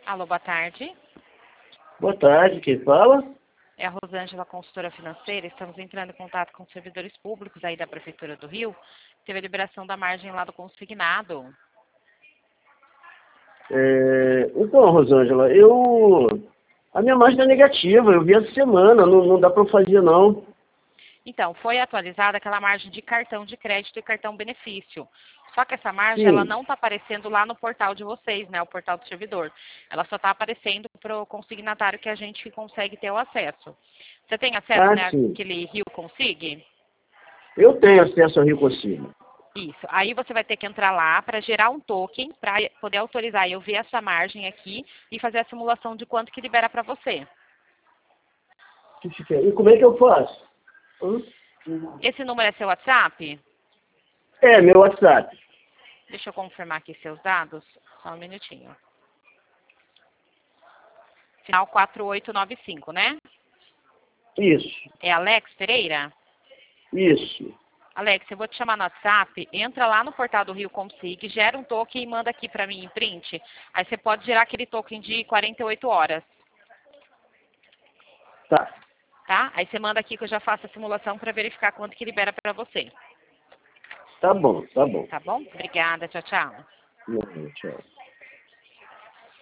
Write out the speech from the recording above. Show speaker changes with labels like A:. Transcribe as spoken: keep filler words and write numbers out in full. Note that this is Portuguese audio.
A: Alô, boa tarde.
B: Boa tarde, quem fala?
A: É a Rosângela, consultora financeira. Estamos entrando em contato com os servidores públicos aí da Prefeitura do Rio. Teve a liberação da margem lá do consignado.
B: É, então, Rosângela, eu... A minha margem é negativa, eu vi essa semana, não, não dá para fazer não.
A: Então, foi atualizada aquela margem de cartão de crédito e cartão benefício. Só que essa margem, ela
B: Sim.
A: não está aparecendo lá no portal de vocês, né? O portal do servidor. Ela só está aparecendo para o consignatário que a gente consegue ter o acesso. Você tem acesso,
B: Ah,
A: né,
B: sim.
A: àquele Rio Consig?
B: Eu tenho acesso ao Rio Consigo.
A: Isso. Aí você vai ter que entrar lá para gerar um token para poder autorizar eu ver essa margem aqui e fazer a simulação de quanto que libera para você.
B: E como é que eu faço? Hã?
A: Esse número é seu WhatsApp?
B: É, meu WhatsApp.
A: Deixa eu confirmar aqui seus dados. Só um minutinho. Final quatro oito nove cinco, né?
B: Isso,
A: É Alex Pereira?
B: isso.
A: Alex, eu vou te chamar no WhatsApp, entra lá no portal do Rio Consig, gera um token e manda aqui para mim em print. Aí você pode gerar aquele token de quarenta e oito horas,
B: Tá,
A: tá? Aí você manda aqui que eu já faço a simulação para verificar quanto que libera para você.
B: tá bom, tá bom.
A: Tá bom? Obrigada, tchau, tchau.
B: Não, tchau.